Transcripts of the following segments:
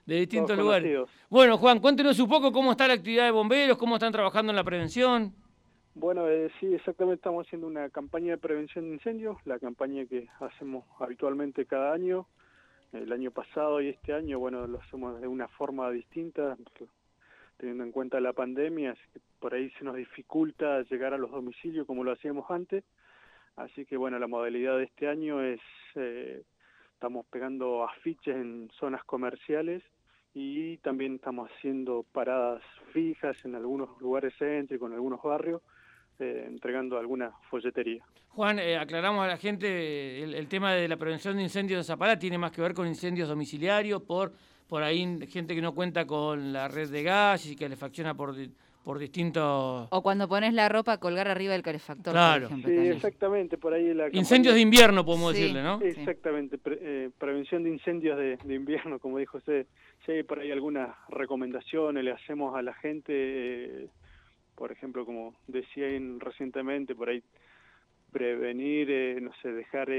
de todos distintos lugares. conocidos. Bueno, Juan, cuéntenos un poco cómo está la actividad de bomberos, cómo están trabajando en la prevención. Bueno, sí, exactamente, estamos haciendo una campaña de prevención de incendios, la campaña que hacemos habitualmente cada año. El año pasado y este año, bueno, lo hacemos de una forma distinta, teniendo en cuenta la pandemia, así que por ahí se nos dificulta llegar a los domicilios como lo hacíamos antes. Así que, bueno, la modalidad de este año es, estamos pegando afiches en zonas comerciales y también estamos haciendo paradas fijas en algunos lugares céntricos, en algunos barrios, entregando alguna folletería. Juan, aclaramos a la gente, el tema de la prevención de incendios en Zapala tiene más que ver con incendios domiciliarios, por ahí gente que no cuenta con la red de gas y que calefacciona por distintos... O cuando pones la ropa a colgar arriba del calefactor, por Claro. ejemplo. Sí, También. exactamente, por ahí la Incendios campaña... de invierno, podemos Sí, decirle, ¿no? sí. Exactamente, prevención de incendios de invierno, como dijo usted. Si hay por ahí algunas recomendaciones, le hacemos a la gente, por ejemplo, como decía recientemente, por ahí prevenir, no sé, dejar,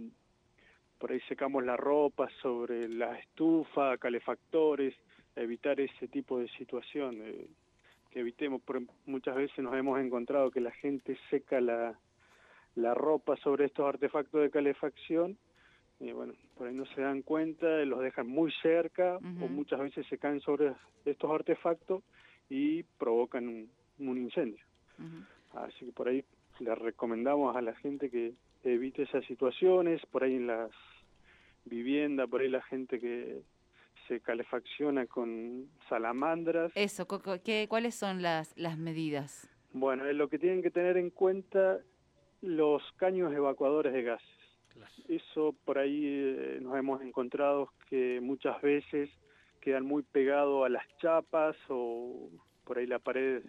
por ahí secamos la ropa sobre la estufa, calefactores, evitar ese tipo de situación, que evitemos, muchas veces nos hemos encontrado que la gente seca la ropa sobre estos artefactos de calefacción y bueno, por ahí no se dan cuenta, los dejan muy cerca o muchas veces se caen sobre estos artefactos y provocan un incendio. Así que por ahí le recomendamos a la gente que evite esas situaciones, por ahí en las viviendas, por ahí la gente que se calefacciona con salamandras. Eso, ¿cuáles son las medidas? Bueno, es lo que tienen que tener en cuenta los caños evacuadores de gases. Claro. Eso por ahí nos hemos encontrado que muchas veces quedan muy pegados a las chapas o por ahí la pared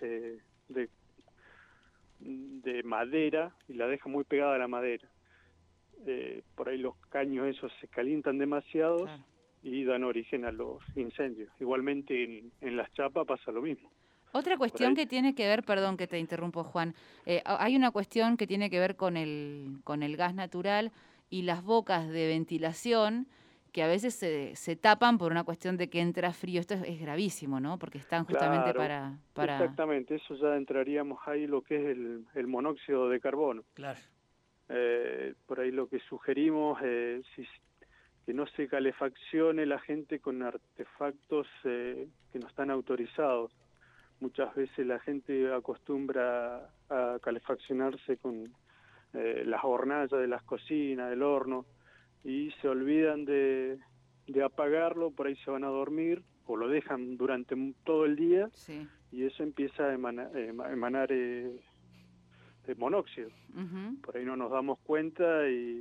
de madera y la deja muy pegada a la madera. Por ahí los caños esos se calientan demasiado, claro, y dan origen a los incendios. Igualmente en las chapas pasa lo mismo. Otra cuestión que tiene que ver, perdón que te interrumpo, Juan, hay una cuestión que tiene que ver con el gas natural y las bocas de ventilación que a veces se tapan por una cuestión de que entra frío. Esto es gravísimo, ¿no? Porque están justamente claro, para... Exactamente, eso ya entraríamos ahí lo que es el monóxido de carbono. Claro. Por ahí lo que sugerimos es que no se calefaccione la gente con artefactos que no están autorizados. Muchas veces la gente acostumbra a calefaccionarse con las hornallas de las cocinas, del horno, y se olvidan de apagarlo, por ahí se van a dormir o lo dejan durante todo el día, sí, y eso empieza a emanar monóxido. Por ahí no nos damos cuenta y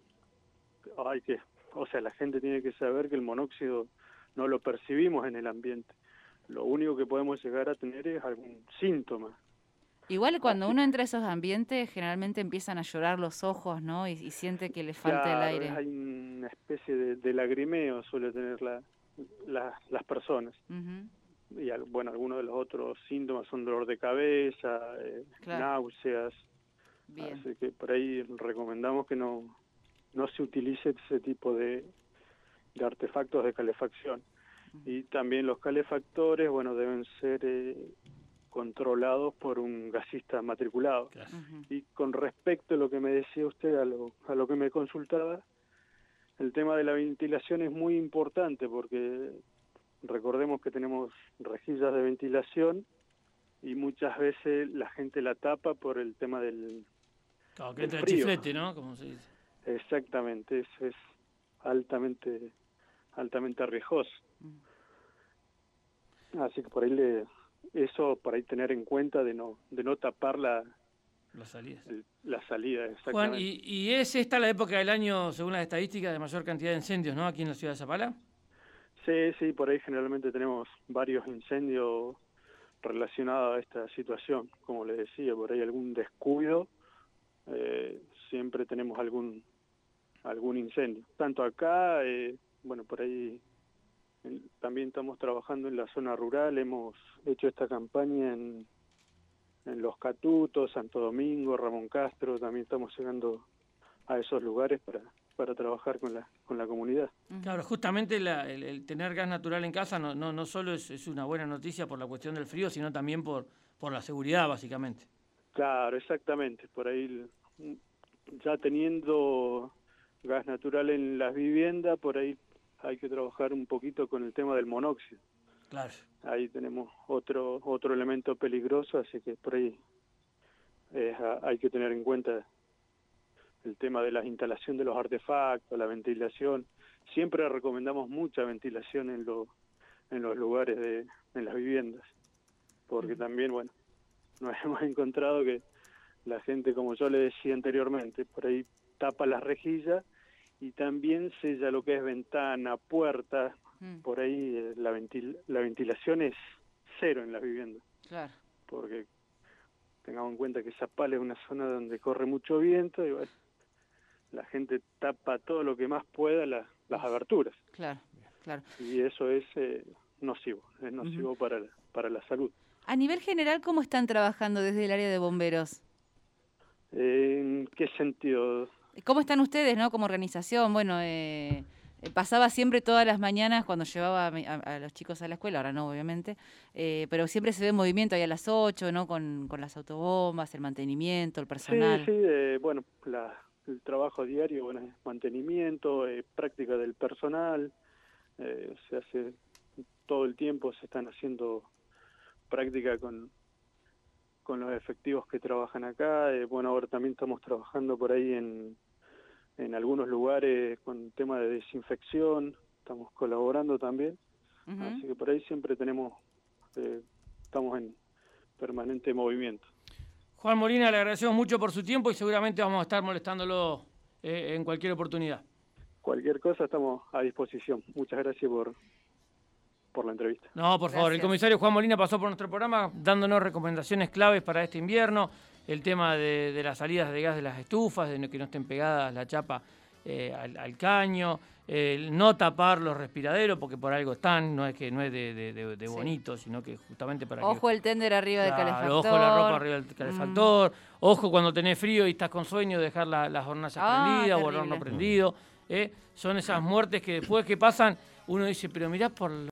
o sea, la gente tiene que saber que el monóxido no lo percibimos en el ambiente. Lo único que podemos llegar a tener es algún síntoma. Igual cuando uno entra a esos ambientes, generalmente empiezan a llorar los ojos, ¿no? Y siente que le falta el aire. Hay una especie de lagrimeo suele tener las personas. Y bueno, algunos de los otros síntomas son dolor de cabeza, náuseas. Bien. Así que por ahí recomendamos que no se utilice ese tipo de artefactos de calefacción. Y también los calefactores, bueno, deben ser controlados por un gasista matriculado. Claro. Y con respecto a lo que me decía usted, a lo que me consultaba, el tema de la ventilación es muy importante porque recordemos que tenemos rejillas de ventilación y muchas veces la gente la tapa por el tema del entra el chiflete, ¿no? Como se dice. Exactamente, eso es altamente riesgoso. Así que por ahí por ahí tener en cuenta de no tapar la salida, exactamente. Juan, ¿y es esta la época del año, según las estadísticas, de mayor cantidad de incendios, ¿no? Aquí en la ciudad de Zapala. Sí, por ahí generalmente tenemos varios incendios relacionados a esta situación. Como les decía, por ahí algún descuido, siempre tenemos algún incendio. Tanto acá, bueno, por ahí también estamos trabajando en la zona rural, hemos hecho esta campaña en Los Catutos, Santo Domingo, Ramón Castro, también estamos llegando a esos lugares para trabajar con la comunidad. Claro, justamente el tener gas natural en casa no solo es una buena noticia por la cuestión del frío, sino también por la seguridad, básicamente. Claro, exactamente. Por ahí, ya teniendo gas natural en las viviendas, por ahí hay que trabajar un poquito con el tema del monóxido. Claro. Ahí tenemos otro elemento peligroso, así que por ahí hay que tener en cuenta el tema de la instalación de los artefactos, la ventilación. Siempre recomendamos mucha ventilación en los lugares en las viviendas, porque también, bueno, nos hemos encontrado que la gente, como yo le decía anteriormente, por ahí tapa las rejillas y también sella lo que es ventana, puerta. Por ahí la ventilación es cero en las viviendas. Claro. Porque tengamos en cuenta que Zapal es una zona donde corre mucho viento y bueno, la gente tapa todo lo que más pueda las aberturas. Claro, claro. Y eso es nocivo para la salud. A nivel general, ¿cómo están trabajando desde el área de bomberos? ¿En qué sentido? ¿Cómo están ustedes, no, como organización? Bueno, pasaba siempre todas las mañanas cuando llevaba a los chicos a la escuela, ahora no, obviamente, pero siempre se ve movimiento ahí a las 8, ¿no? Con las autobombas, el mantenimiento, el personal. Sí, bueno, el trabajo diario, bueno, es mantenimiento, práctica del personal, se hace todo el tiempo, se están haciendo práctica con los efectivos que trabajan acá. Bueno, ahora también estamos trabajando por ahí en algunos lugares con tema de desinfección, estamos colaborando también, así que por ahí siempre estamos en permanente movimiento. Juan Molina, le agradecemos mucho por su tiempo y seguramente vamos a estar molestándolo en cualquier oportunidad. Cualquier cosa estamos a disposición. Muchas gracias por la entrevista. No, por favor. El comisario Juan Molina pasó por nuestro programa dándonos recomendaciones claves para este invierno, el tema de las salidas de gas de las estufas, de que no estén pegadas la chapa al caño, no tapar los respiraderos porque por algo están, no es de bonito, sino que justamente para ojo el tender arriba del calefactor. Ojo la ropa arriba del calefactor, ojo cuando tenés frío y estás con sueño dejar las hornallas prendidas o el horno prendido. Son esas muertes que después que pasan uno dice, pero mirá por